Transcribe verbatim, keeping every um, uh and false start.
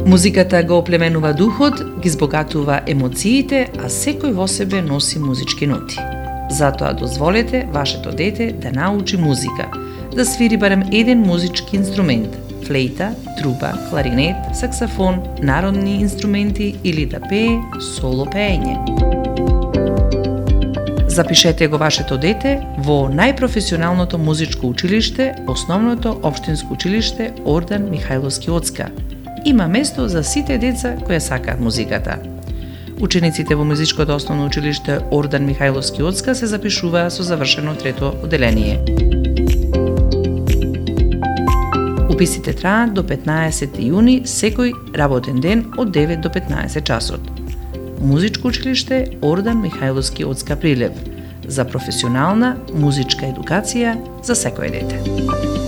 Музиката го оплеменува духот, ги збогатува емоциите, а секој во себе носи музички ноти. Затоа дозволете вашето дете да научи музика, да свири барем еден музички инструмент – флейта, труба, кларинет, саксофон, народни инструменти или да пее соло пеење. Запишете го вашето дете во најпрофесионалното музичко училиште, основното општинско училиште Ордан Михајловски Оцка. Има место за сите деца кои сакаат музиката. Учениците во музичкото основно училиште Ордан Михајловски Оцка се запишуваат со завршено трето оделение. Уписите траат до петнаесети јуни секој работен ден од девет до петнаесет часот. Музичко училиште Ордан Михајловски Оцка Прилеп за професионална музичка едукација за секое дете.